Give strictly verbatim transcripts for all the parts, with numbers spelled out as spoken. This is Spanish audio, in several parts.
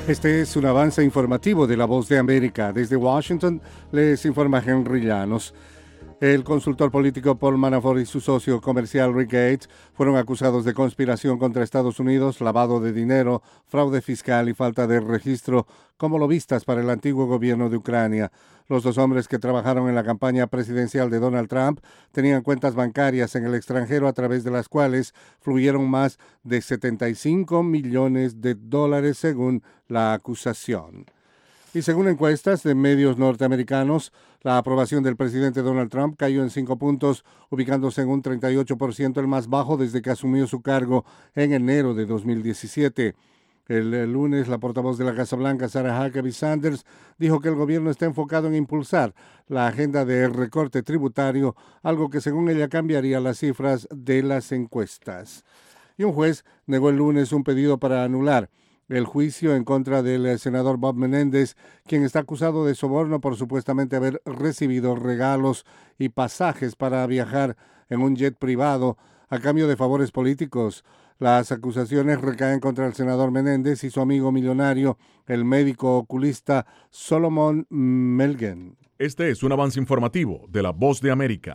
Este es un avance informativo de La Voz de América. Desde Washington les informa Henry Llanos. El consultor político Paul Manafort y su socio comercial Rick Gates fueron acusados de conspiración contra Estados Unidos, lavado de dinero, fraude fiscal y falta de registro como lobistas para el antiguo gobierno de Ucrania. Los dos hombres que trabajaron en la campaña presidencial de Donald Trump tenían cuentas bancarias en el extranjero a través de las cuales fluyeron más de setenta y cinco millones de dólares según la acusación. Y según encuestas de medios norteamericanos, la aprobación del presidente Donald Trump cayó en cinco puntos, ubicándose en un treinta y ocho por ciento, el más bajo desde que asumió su cargo en enero de dos mil diecisiete. El, el lunes, la portavoz de la Casa Blanca, Sarah Huckabee Sanders, dijo que el gobierno está enfocado en impulsar la agenda de recorte tributario, algo que según ella cambiaría las cifras de las encuestas. Y un juez negó el lunes un pedido para anular el juicio en contra del senador Bob Menéndez, quien está acusado de soborno por supuestamente haber recibido regalos y pasajes para viajar en un jet privado a cambio de favores políticos. Las acusaciones recaen contra el senador Menéndez y su amigo millonario, el médico oculista Solomon Melgen. Este es un avance informativo de La Voz de América.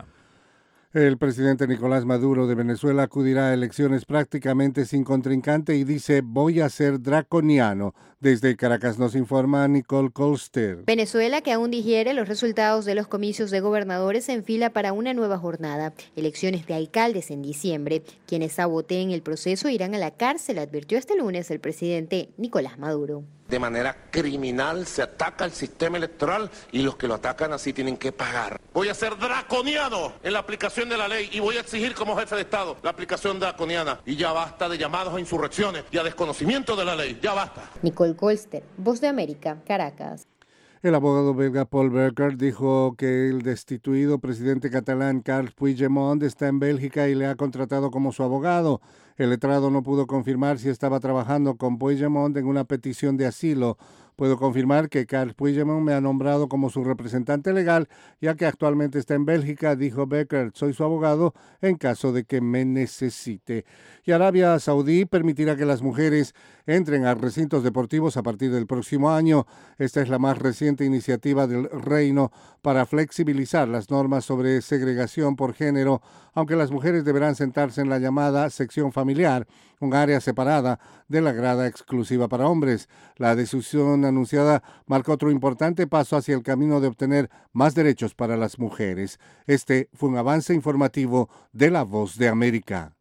El presidente Nicolás Maduro de Venezuela acudirá a elecciones prácticamente sin contrincante y dice: voy a ser draconiano. Desde Caracas nos informa Nicole Colster. Venezuela, que aún digiere los resultados de los comicios de gobernadores, se enfila para una nueva jornada. Elecciones de alcaldes en diciembre. Quienes saboteen el proceso irán a la cárcel, advirtió este lunes el presidente Nicolás Maduro. De manera criminal se ataca el sistema electoral y los que lo atacan así tienen que pagar. Voy a ser draconiano en la aplicación de la ley y voy a exigir como jefe de Estado la aplicación draconiana. Y ya basta de llamados a insurrecciones y a desconocimiento de la ley. Ya basta. Nicole Colster, Voz de América, Caracas. El abogado belga Paul Breker dijo que el destituido presidente catalán Carles Puigdemont está en Bélgica y le ha contratado como su abogado. El letrado no pudo confirmar si estaba trabajando con Puigdemont en una petición de asilo. Puedo confirmar que Carles Puigdemont me ha nombrado como su representante legal, ya que actualmente está en Bélgica, dijo Becker. Soy su abogado en caso de que me necesite. Y Arabia Saudí permitirá que las mujeres entren a recintos deportivos a partir del próximo año. Esta es la más reciente iniciativa del reino para flexibilizar las normas sobre segregación por género, aunque las mujeres deberán sentarse en la llamada sección familiar, un área separada de la grada exclusiva para hombres. La decisión anunciada marca otro importante paso hacia el camino de obtener más derechos para las mujeres. Este fue un avance informativo de La Voz de América.